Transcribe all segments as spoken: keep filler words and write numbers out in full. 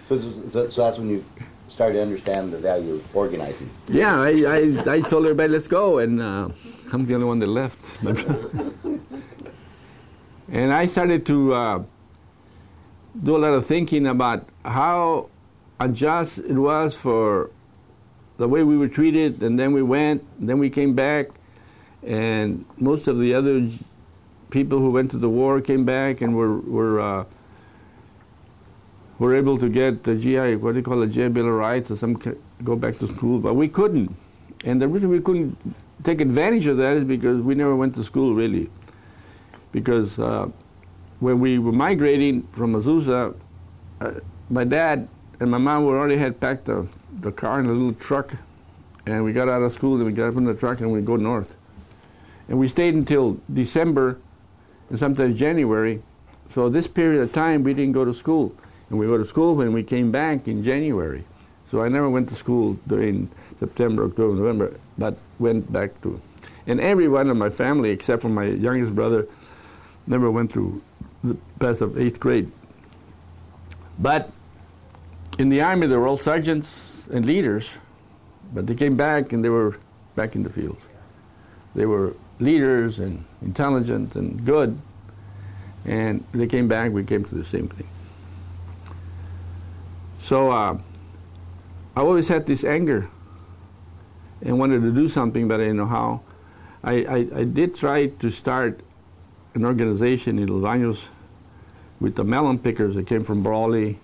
So, so, so that's when you started to understand the value of organizing. Yeah, I, I, I told everybody, let's go, and uh, I'm the only one that left. And I started to uh, do a lot of thinking about how unjust it was for the way we were treated, and then we went, then we came back, and most of the other people who went to the war came back and were were uh, were able to get the G I, what do you call it, G I Bill of Rights, or some go back to school, but we couldn't. And the reason we couldn't take advantage of that is because we never went to school, really. Because uh, when we were migrating from Azusa, uh, my dad and my mom already had packed the, the car in a little truck, and we got out of school and we got up in the truck and we go north. And we stayed until December and sometimes January. So this period of time we didn't go to school. And we go to school when we came back in January. So I never went to school during September, October, November, but went back to. And everyone in my family, except for my youngest brother, never went through the past of eighth grade. But in the Army, they were all sergeants and leaders, but they came back and they were back in the field. They were leaders and intelligent and good, and they came back, we came to the same thing. So uh, I always had this anger and wanted to do something, but I didn't know how. I, I, I did try to start an organization in Los Baños with the melon pickers that came from Brawley,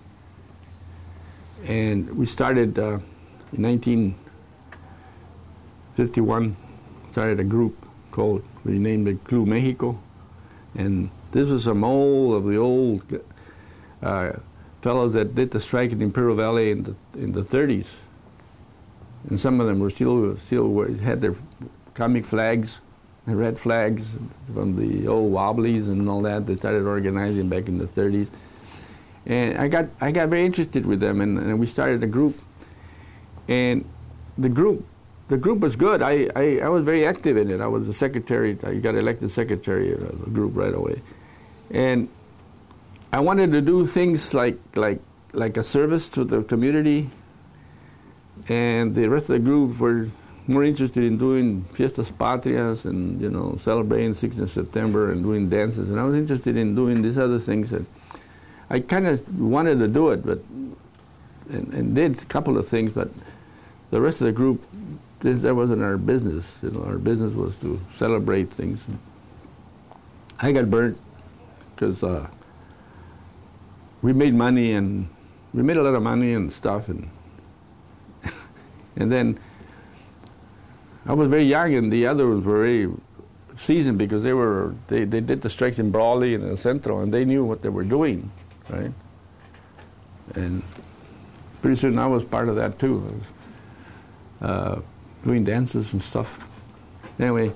and we started uh, in nineteen fifty-one, started a group called, we named it Club Mexico, and this was some old, of the old uh, fellows that did the strike in Imperial Valley in the in the thirties, and some of them were still still were, had their comic flags, and red flags from the old Wobblies and all that. They started organizing back in the thirties, and I got I got very interested with them, and, and we started a group, and the group the group was good. I, I I was very active in it. I was the secretary. I got elected secretary of the group right away, and I wanted to do things like like like a service to the community, and the rest of the group were more interested in doing fiestas patrias and, you know, celebrating sixteenth of September and doing dances, and I was interested in doing these other things that I kind of wanted to do it, but and, and did a couple of things, but the rest of the group, this, that wasn't our business. You know, our business was to celebrate things. I got burnt because uh, we made money, and we made a lot of money and stuff, and and then I was very young, and the others were very seasoned because they were they, they did the strikes in Brawley and El Centro, and they knew what they were doing, right? And pretty soon I was part of that too. I was uh, doing dances and stuff. Anyway,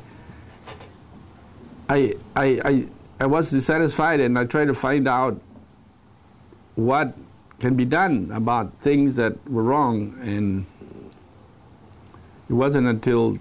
I I I I was dissatisfied, and I tried to find out what can be done about things that were wrong, and it wasn't until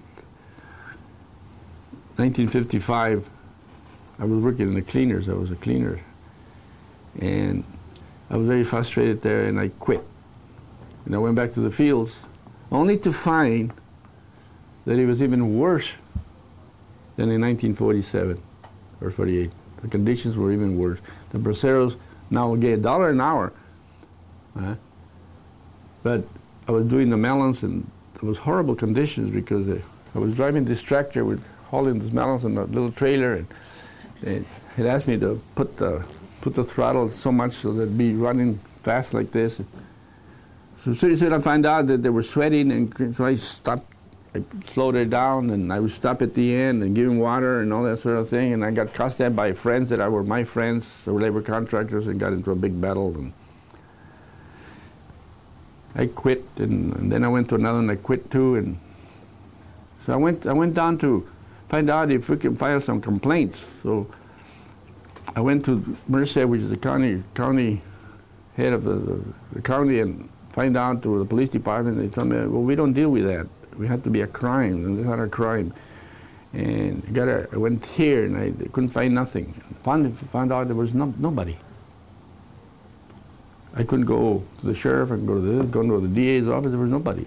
nineteen fifty-five, I was working in the cleaners. I was a cleaner, and I was very frustrated there, and I quit. And I went back to the fields, only to find that it was even worse than in nineteen forty-seven or forty-eight. The conditions were even worse. The braceros now get a dollar an hour, uh, but I was doing the melons, and it was horrible conditions because uh, I was driving this tractor with hauling these melons in a little trailer, and it, it asked me to put the put the throttle so much so that it'd be running fast like this. So pretty soon I found out that they were sweating, and so I stopped. I slowed it down, and I would stop at the end and give them water and all that sort of thing. And I got cussed at by friends that were my friends, they were labor contractors, and got into a big battle. And I quit, and, and then I went to another, and I quit too. And so I went. I went down to find out if we can file some complaints. So I went to Merced, which is the county county head of the, the, the county, and find out to the police department. They told me, well, we don't deal with that. We have to be a crime, and it's not a crime. And I, got a, I went here, and I couldn't find nothing. Found found out there was no, nobody. I couldn't go to the sheriff, I could go to this, go to the D A's office, there was nobody.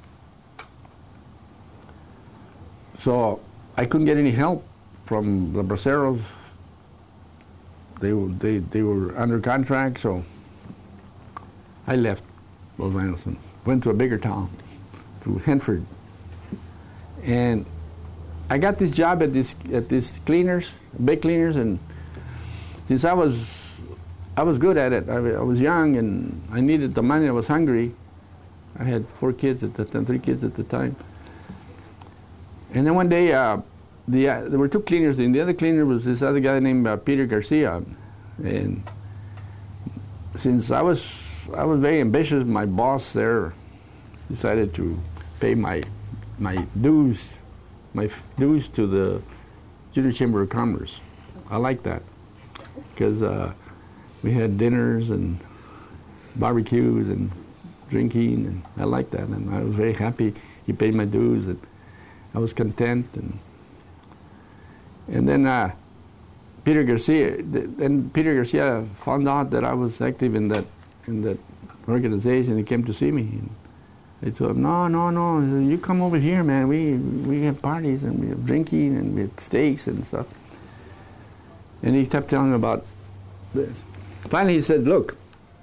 So I couldn't get any help from the Braceros. They were, they, they were under contract, so I left Los Angeles and went to a bigger town, to Hanford. And I got this job at this at this cleaners, big cleaners, and since I was I was good at it, I, I was young and I needed the money. I was hungry. I had four kids at the time, three kids at the time. And then one day, uh, the uh, there were two cleaners, and the other cleaner was this other guy named uh, Peter Garcia. And since I was I was very ambitious, my boss there decided to pay my my dues, my f- dues to the Junior Chamber of Commerce. I like that because uh, we had dinners and barbecues and drinking, and I liked that, and I was very happy. He paid my dues, and I was content. And and then uh, Peter Garcia, then Peter Garcia found out that I was active in that in that organization. He came to see me. And I told him, no, no, no, you come over here, man. We we have parties and we have drinking and we have steaks and stuff. And he kept telling me about this. Finally, he said, look,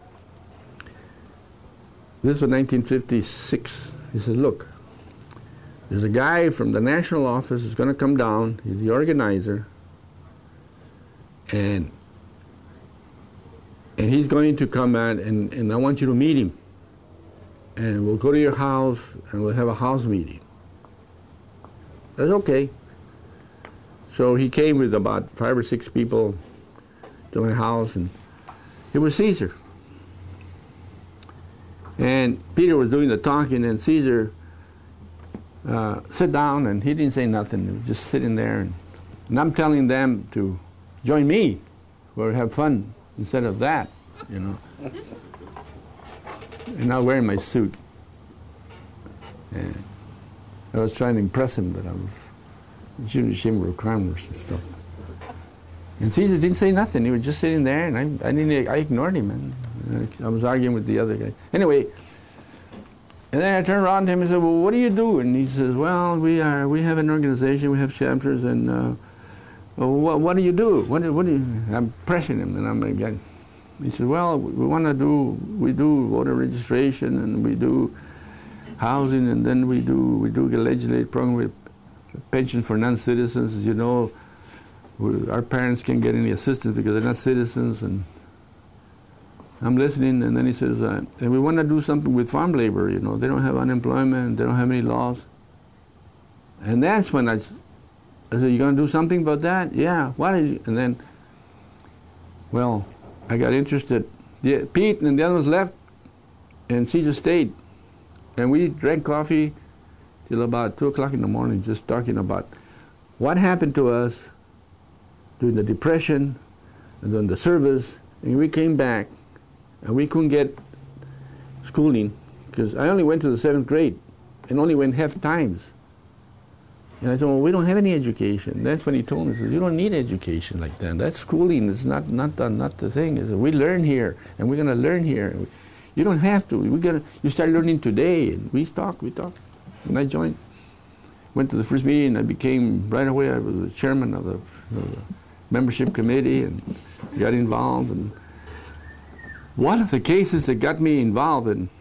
this was nineteen fifty-six. He said, look, there's a guy from the national office who's going to come down. He's the organizer. And and he's going to come out, and, and I want you to meet him. And we'll go to your house, and we'll have a house meeting. That's okay. So he came with about five or six people to my house, and it was Caesar. And Peter was doing the talking, and Caesar uh, sat down, and he didn't say nothing. He was just sitting there, and, and I'm telling them to join me or have fun instead of that, you know. And not wearing my suit. And I was trying to impress him that I was Junior Chamber of Commerce and stuff. And Caesar didn't say nothing. He was just sitting there, and I, I didn't. I ignored him, and I was arguing with the other guy. Anyway, and then I turned around to him and said, "Well, what do you do?" And he says, "Well, we are. We have an organization. We have chapters, and uh, well, what, what do you do? What, do- what do you?" I'm pressing him, and I'm like, he said, "Well, we want to do. We do voter registration, and we do housing, and then we do we do a legislative program with pension for non-citizens. As you know, we, our parents can't get any assistance because they're not citizens." And I'm listening, and then he says, uh, "And we want to do something with farm labor. You know, they don't have unemployment, they don't have any laws." And that's when I, I said, "You going to do something about that?" "Yeah." "What?" And then, well, I got interested. Yeah, Pete and the others left, and Caesar stayed. And we drank coffee till about two o'clock in the morning, just talking about what happened to us during the Depression and during the service. And we came back, and we couldn't get schooling because I only went to the seventh grade and only went half times. And I said, "Well, we don't have any education." That's when he told me, he said, "You don't need education like that. That's schooling. It's not not the, not the thing. He said, we learn here, and we're going to learn here. You don't have to. We're gonna. You start learning today." And we talked, we talked. And I joined. Went to the first meeting. I became, right away, I was the chairman of the, of the membership committee and got involved. And one of the cases that got me involved in